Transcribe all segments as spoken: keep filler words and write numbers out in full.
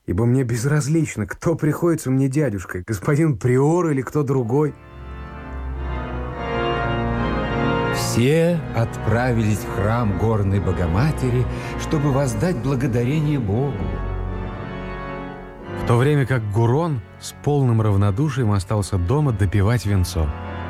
ибо мне безразлично, кто приходится мне дядюшкой, господин приор или кто другой. Все отправились в храм горной Богоматери, чтобы воздать благодарение Богу. В то время как Гурон с полным равнодушием остался дома допивать венцо.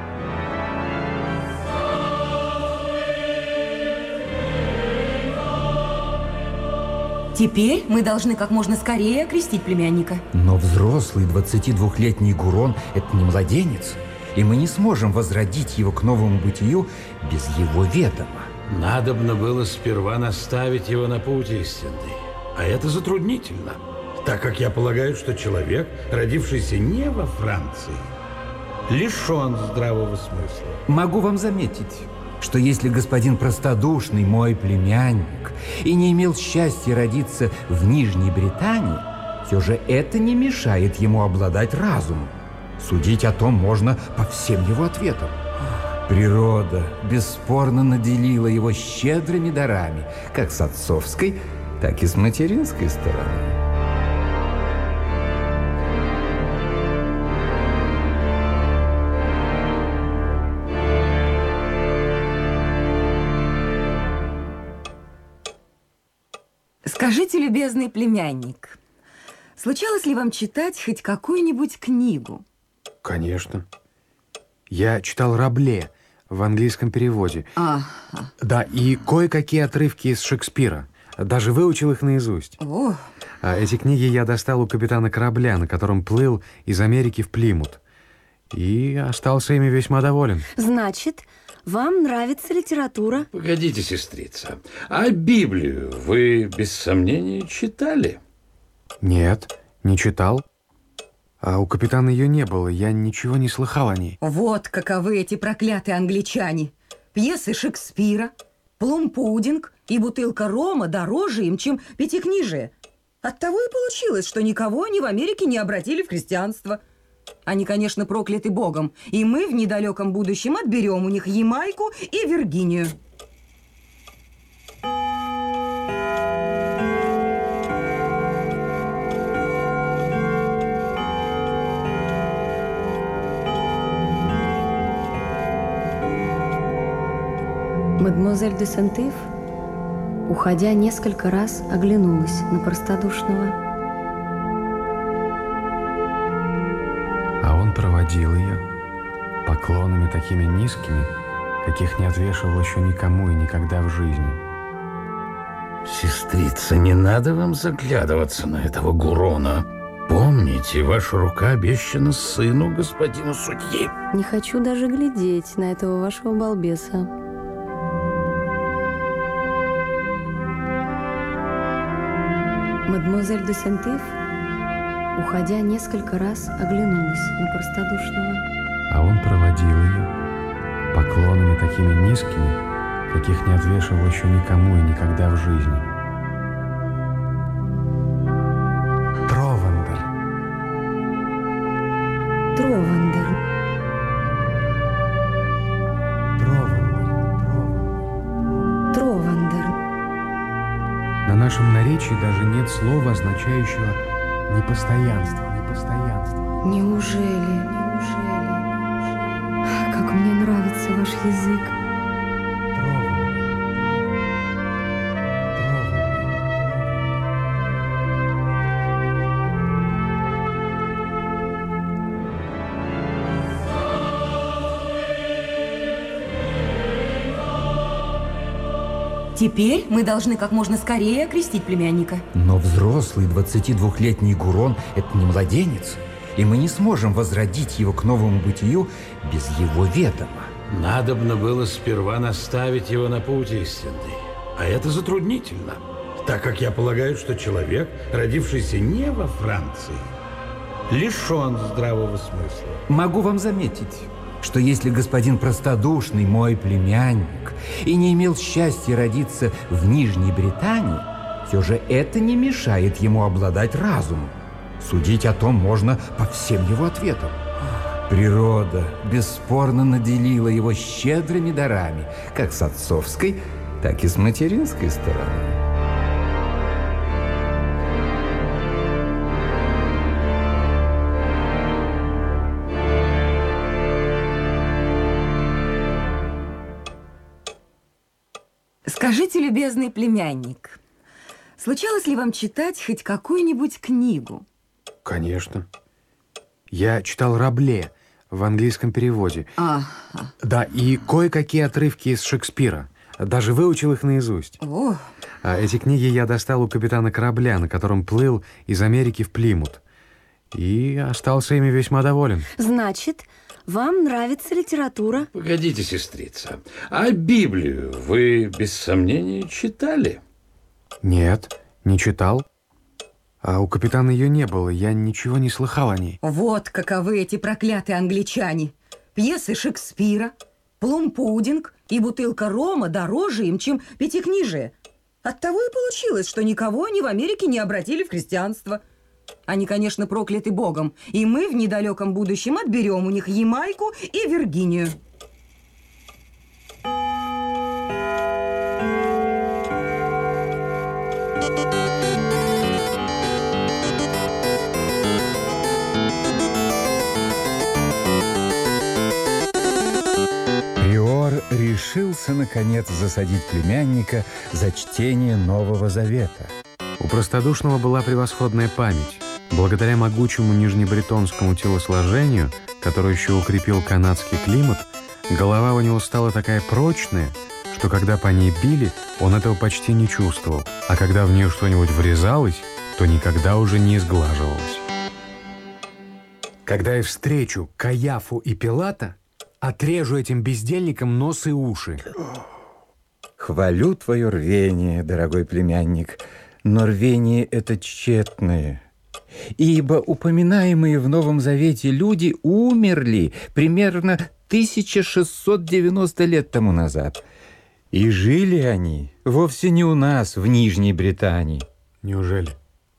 Теперь мы должны как можно скорее окрестить племянника. Но взрослый двадцатидвухлетний Гурон – это не младенец, и мы не сможем возродить его к новому бытию без его ведома. Надобно было сперва наставить его на путь истинный, а это затруднительно, так как я полагаю, что человек, родившийся не во Франции, лишен здравого смысла. Могу вам заметить, что если господин простодушный, мой племянник, и не имел счастья родиться в Нижней Британии, все же это не мешает ему обладать разумом. Судить о том можно по всем его ответам. Природа бесспорно наделила его щедрыми дарами, как с отцовской, так и с материнской стороны. Скажите, любезный племянник, случалось ли вам читать хоть какую-нибудь книгу? Конечно. Я читал Рабле в английском переводе. А, Да, и кое-какие отрывки из Шекспира. Даже выучил их наизусть. О. А эти книги я достал у капитана корабля, на котором плыл из Америки в Плимут. И остался ими весьма доволен. Значит, вам нравится литература? Погодите, сестрица, а Библию вы, без сомнения, читали? Нет, не читал. А у капитана ее не было, я ничего не слыхал о ней. Вот каковы эти проклятые англичане. Пьесы Шекспира, плум-пудинг и бутылка рома дороже им, чем пятикнижие. Оттого и получилось, что никого они в Америке не обратили в христианство. Они, конечно, прокляты Богом, и мы в недалеком будущем отберем у них Ямайку и Виргинию. Мадемуазель де Сент-Ив, уходя, несколько раз оглянулась на простодушного. А он проводил ее поклонами такими низкими, каких не отвешивал еще никому и никогда в жизни. Сестрица, не надо вам заглядываться на этого Гурона. Помните, ваша рука обещана сыну господину судьи. Не хочу даже глядеть на этого вашего балбеса. Мадемуазель де Сент-Ив, уходя, несколько раз оглянулась на простодушного. А он проводил ее поклонами такими низкими, каких не отвешивал еще никому и никогда в жизни. Тровандер. Тровандер. Тровандер. Тровандер. На нашем наречии даже нет слова, означающего непостоянство, непостоянство. Неужели, неужели? Как мне нравится ваш язык. Теперь мы должны как можно скорее окрестить племянника. Но взрослый двадцатидвухлетний Гурон – это не младенец, и мы не сможем возродить его к новому бытию без его ведома. Надобно было сперва наставить его на путь истинный, а это затруднительно, так как я полагаю, что человек, родившийся не во Франции, лишен здравого смысла. Могу вам заметить, что если господин простодушный, мой племянник, и не имел счастья родиться в Нижней Британии, все же это не мешает ему обладать разумом. Судить о том можно по всем его ответам. Природа бесспорно наделила его щедрыми дарами, как с отцовской, так и с материнской стороны. Скажите, любезный племянник, случалось ли вам читать хоть какую-нибудь книгу? Конечно. Я читал Рабле в английском переводе. А, Да, и кое-какие отрывки из Шекспира. Даже выучил их наизусть. о, А эти книги я достал у капитана корабля, на котором плыл из Америки в Плимут. И остался ими весьма доволен. Значит, вам нравится литература? Погодите, сестрица, а Библию вы, без сомнения, читали? Нет, не читал. А у капитана ее не было, я ничего не слыхал о ней. вот каковы эти проклятые англичане. Пьесы Шекспира, плум-пудинг и бутылка рома дороже им, чем пятикнижие. Оттого и получилось, что никого они в Америке не обратили в христианство. Они, конечно, прокляты Богом, и мы в недалеком будущем отберем у них Ямайку и Виргинию. Приор решился, наконец, засадить племянника за чтение Нового Завета. У простодушного была превосходная память. Благодаря могучему нижнебретонскому телосложению, которое еще укрепил канадский климат, голова у него стала такая прочная, что когда по ней били, он этого почти не чувствовал, а когда в нее что-нибудь врезалось, то никогда уже не сглаживалось. Когда я встречу Каяфу и Пилата, отрежу этим бездельникам нос и уши. Хвалю твое рвение, дорогой племянник, но рвение это тщетное, ибо упоминаемые в Новом Завете люди умерли примерно тысяча шестьсот девяносто лет тому назад. И жили они вовсе не у нас, в Нижней Британии. Неужели?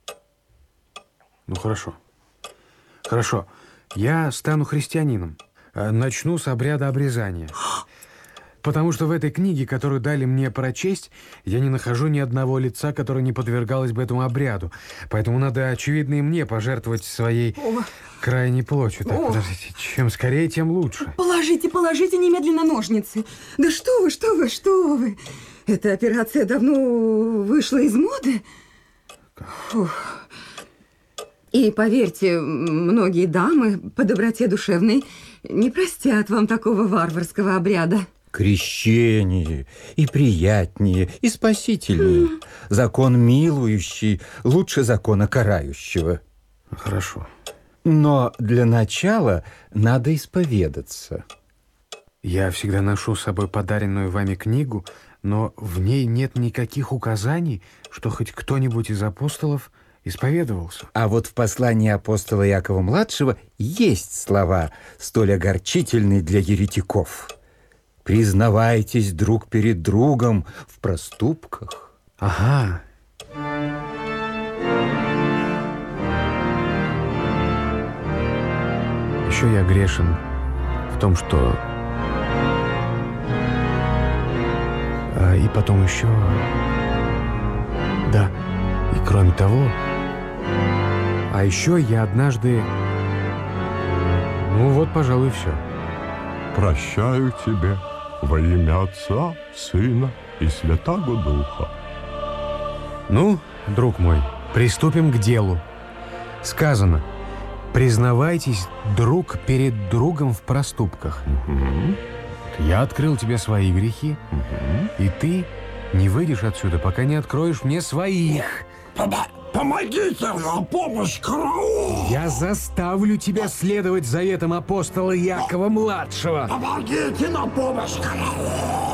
Ну, хорошо. Хорошо. Я стану христианином. Э, Начну с обряда обрезания. Потому что в этой книге, которую дали мне прочесть, я не нахожу ни одного лица, которое не подвергалось бы этому обряду. Поэтому надо, очевидно, и мне пожертвовать своей крайней плотью. Так, О. подождите, чем скорее, тем лучше. Положите, положите немедленно ножницы. Да что вы, что вы, что вы. Эта операция давно вышла из моды. Фух. И поверьте, многие дамы по доброте душевной не простят вам такого варварского обряда. Крещение и приятнее, и спасительнее. Закон милующий лучше закона карающего. Хорошо. Но для начала надо исповедаться. Я всегда ношу с собой подаренную вами книгу, но в ней нет никаких указаний, что хоть кто-нибудь из апостолов исповедовался. А вот в послании апостола Якова-младшего есть слова, столь огорчительные для еретиков. «Признавайтесь друг перед другом в проступках». Ага. Еще я грешен в том, что... А, и потом еще... Да, и кроме того... А еще я однажды... Ну вот, пожалуй, все. Прощаю тебе во имя Отца, Сына и Святаго Духа. Ну, друг мой, приступим к делу. Сказано, признавайтесь друг перед другом в проступках. Угу. Я открыл тебе свои грехи, Угу. и ты не выйдешь отсюда, пока не откроешь мне своих. Помогите, на помощь, караул! Я заставлю тебя следовать заветам апостола Якова-младшего. Помогите, на помощь, караул!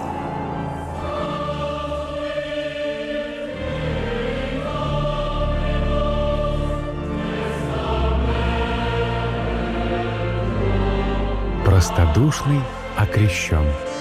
Простодушный окрещен.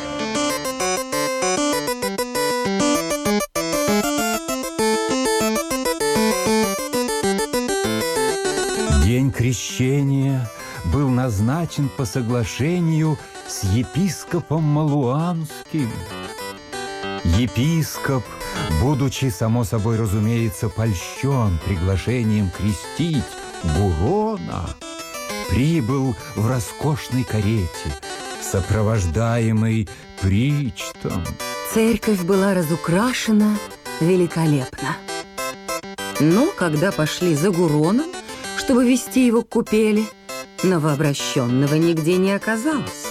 День крещения был назначен по соглашению с епископом Малуанским. Епископ, будучи, само собой разумеется, польщен приглашением крестить Бурона, прибыл в роскошной карете, сопровождаемый причтом, Церковь была разукрашена великолепно. Но когда пошли за Гуроном, чтобы вести его к купели, новообращенного нигде не оказалось.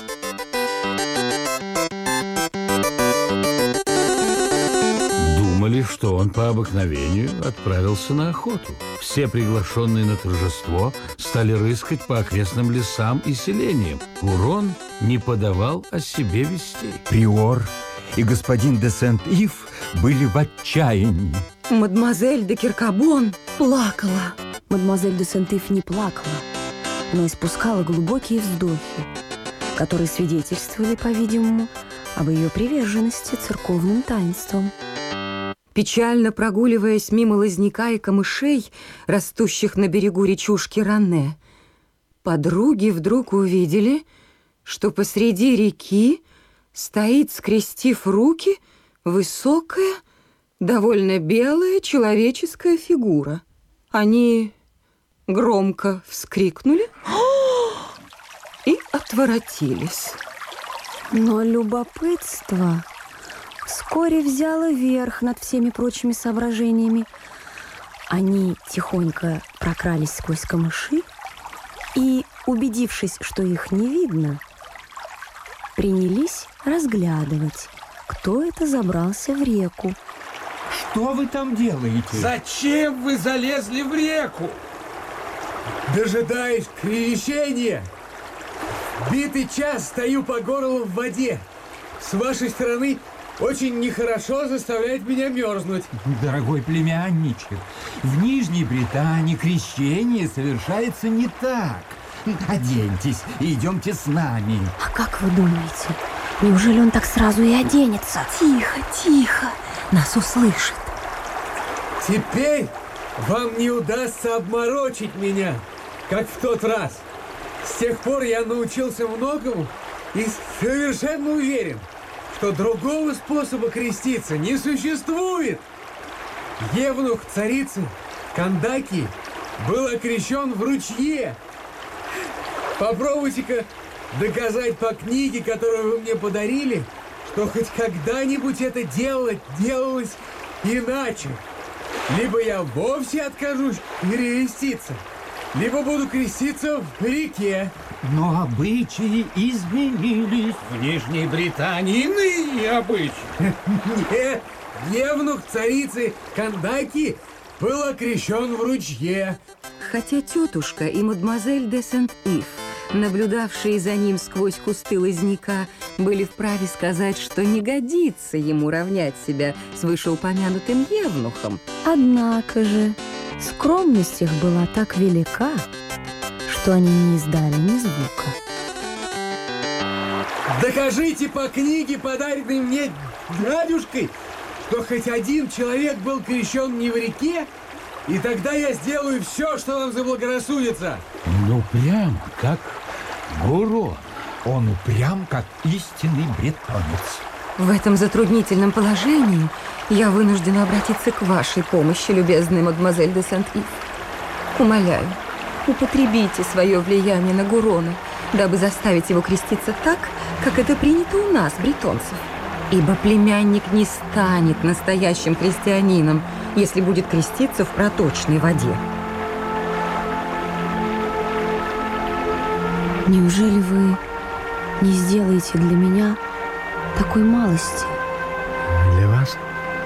Думали, что он по обыкновению отправился на охоту. Все приглашенные на торжество стали рыскать по окрестным лесам и селениям. Гурон не подавал о себе вестей. Приор и господин де Сент-Ив были в отчаянии. Мадемуазель де Керкабон плакала. Мадемуазель де Сент-Ив не плакала, но испускала глубокие вздохи, которые свидетельствовали, по-видимому, об ее приверженности церковным таинствам. Печально прогуливаясь мимо лозняка и камышей, растущих на берегу речушки Ранне, подруги вдруг увидели, что посреди реки стоит, скрестив руки, высокая, довольно белая человеческая фигура. Они громко вскрикнули и отворотились. Но любопытство вскоре взяло верх над всеми прочими соображениями. Они тихонько прокрались сквозь камыши и, убедившись, что их не видно, принялись разглядывать, кто это забрался в реку. Что вы там делаете? Зачем вы залезли в реку? Дожидаюсь крещения. Битый час стою по горлу в воде. С вашей стороны очень нехорошо заставлять меня мерзнуть. Дорогой племянничек, в Нижней Британии крещение совершается не так. Оденьтесь и идемте с нами. А как вы думаете, неужели он так сразу и оденется? Тихо, тихо, нас услышит. Теперь вам не удастся обморочить меня, как в тот раз. С тех пор я научился многому и совершенно уверен, что другого способа креститься не существует. Евнух царицы Кандаки был окрещен в ручье. Попробуйте-ка доказать по книге, которую вы мне подарили, что хоть когда-нибудь это дело делалось иначе. Либо я вовсе откажусь креститься, либо буду креститься в реке. Но обычаи изменились. В Нижней Британии иные обычаи. Нет, евнух царицы Кандаки был окрещен в ручье. Хотя тетушка и мадемуазель де Сент-Ив, наблюдавшие за ним сквозь кусты лозняка, были вправе сказать, что не годится ему равнять себя с вышеупомянутым евнухом. Однако же скромность их была так велика, что они не издали ни звука. Докажите по книге, подаренной мне дядюшкой, что хоть один человек был крещен не в реке, и тогда я сделаю все, что вам заблагорассудится. Ну, прям как Гурон. Он упрям, как истинный бретонец. В этом затруднительном положении я вынуждена обратиться к вашей помощи, любезная мадемуазель де Сент-Ив. Умоляю, употребите свое влияние на Гурона, дабы заставить его креститься так, как это принято у нас, бретонцев. Ибо племянник не станет настоящим христианином, если будет креститься в проточной воде. Неужели вы не сделаете для меня такой малости? Для вас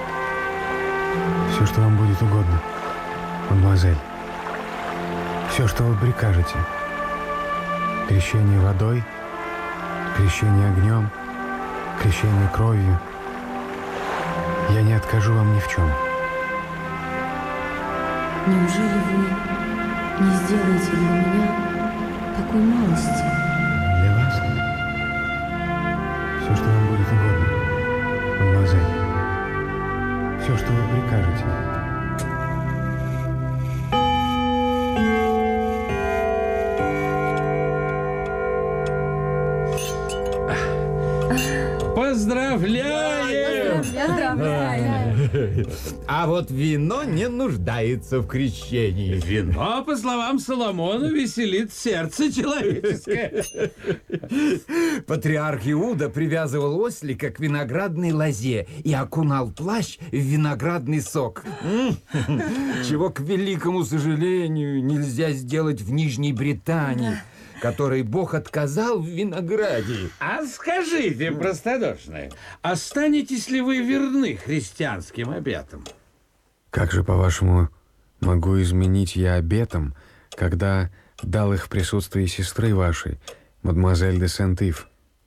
все, что вам будет угодно, мадемуазель. Все, что вы прикажете. Крещение водой, крещение огнем, крещение кровью. Я не откажу вам ни в чем. Неужели вы не сделаете для меня такой малости? Для вас все, что вам будет угодно, мадемуазель. Все, что вы прикажете. Поздравляем! А вот вино не нуждается в крещении. Вино, по словам Соломона, веселит сердце человеческое. Патриарх Иуда привязывал ослика к виноградной лозе и окунал плащ в виноградный сок. Чего, к великому сожалению, нельзя сделать в Нижней Британии, которой Бог отказал в винограде. А скажите, простодушные, останетесь ли вы верны христианским обетам? Как же, по-вашему, могу изменить я обетам, когда дал их в присутствии сестры вашей, мадемуазель де Сент-Ив?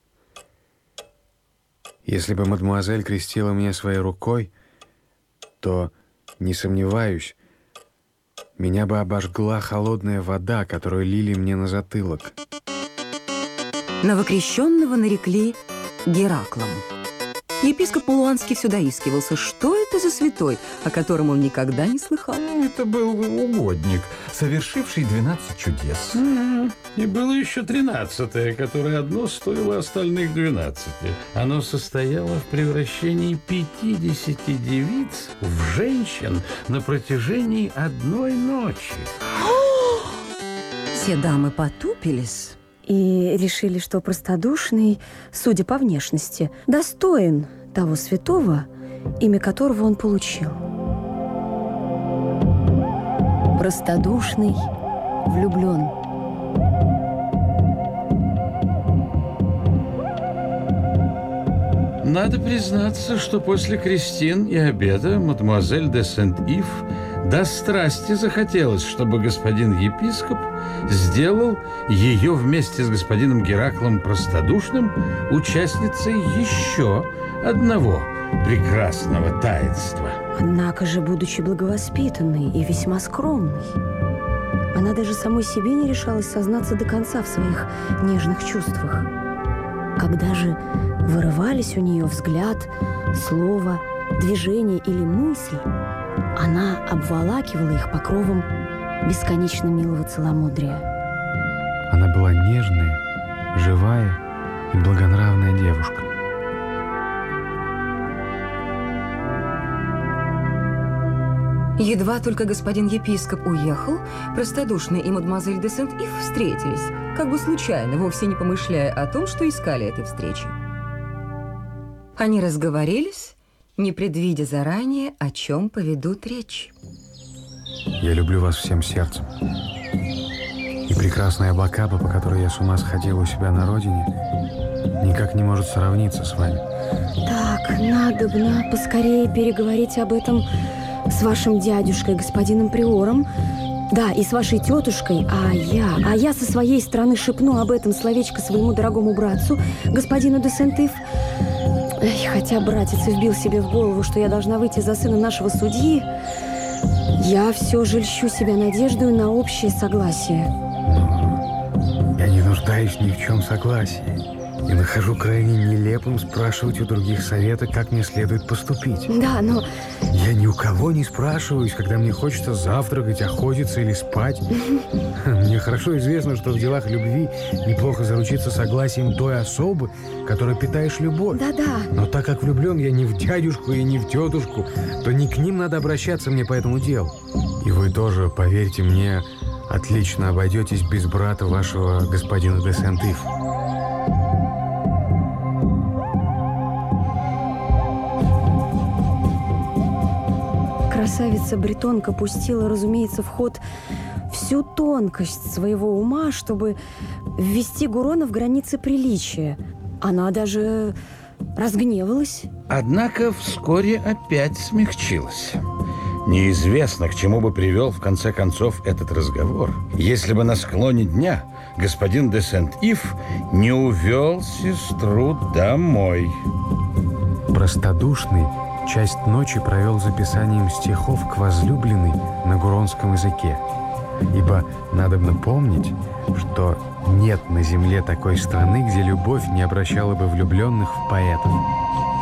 Если бы мадемуазель крестила меня своей рукой, то, не сомневаюсь, меня бы обожгла холодная вода, которую лили мне на затылок. Новокрещенного нарекли Гераклом. Епископ Мулуанский все доискивался, что это за святой, о котором он никогда не слыхал. Это был угодник, совершивший двенадцать чудес. Mm-hmm. И было еще тринадцатое, которое одно стоило остальных двенадцати. Оно состояло в превращении пятидесяти девиц в женщин на протяжении одной ночи. Все дамы потупились и решили, что простодушный, судя по внешности, достоин того святого, имя которого он получил. Простодушный влюблен. Надо признаться, что после крестин и обеда мадемуазель де Сент-Ив до страсти захотелось, чтобы господин епископ сделал ее вместе с господином Гераклом Простодушным участницей еще одного прекрасного таинства. Однако же, будучи благовоспитанной и весьма скромной, она даже самой себе не решалась сознаться до конца в своих нежных чувствах. Когда же вырывались у нее взгляд, слово, движение или мысль, она обволакивала их покровом бесконечно милого целомудрия. Она была нежная, живая и благонравная девушка. Едва только господин епископ уехал, простодушный и мадемуазель де Сент-Ив встретились, как бы случайно, вовсе не помышляя о том, что искали этой встречи. Они разговорились, не предвидя заранее, о чем поведут речь. Я люблю вас всем сердцем. И прекрасная Бакаба, по которой я с ума сходил у себя на родине, никак не может сравниться с вами. Так, надобно поскорее переговорить об этом с вашим дядюшкой, господином приором, да, и с вашей тетушкой, а я, а я со своей стороны шепну об этом словечко своему дорогому братцу, господину де Сент-Ив. Эх, хотя братец и вбил себе в голову, что я должна выйти за сына нашего судьи, я все же льщу себя надеждой на общее согласие. Но я не нуждаюсь ни в чем согласии. И нахожу крайне нелепым спрашивать у других совета, как мне следует поступить. Да, но... Я ни у кого не спрашиваюсь, когда мне хочется завтракать, охотиться или спать. Мне хорошо известно, что в делах любви неплохо заручиться согласием той особы, которой питаешь любовь. Да-да. Но так как влюблен я не в дядюшку и не в тетушку, то не к ним надо обращаться мне по этому делу. И вы тоже, поверьте мне, отлично обойдетесь без брата вашего господина де Сент-Ив. Красавица-бретонка пустила, разумеется, в ход всю тонкость своего ума, чтобы ввести Гурона в границы приличия. Она даже разгневалась. Однако вскоре опять смягчилась. Неизвестно, к чему бы привел в конце концов этот разговор, если бы на склоне дня господин де Сент-Ив не увел сестру домой. Простодушный часть ночи провел записанием стихов к возлюбленной на гуронском языке, ибо надобно помнить, что нет на земле такой страны, где любовь не обращала бы влюбленных в поэтов.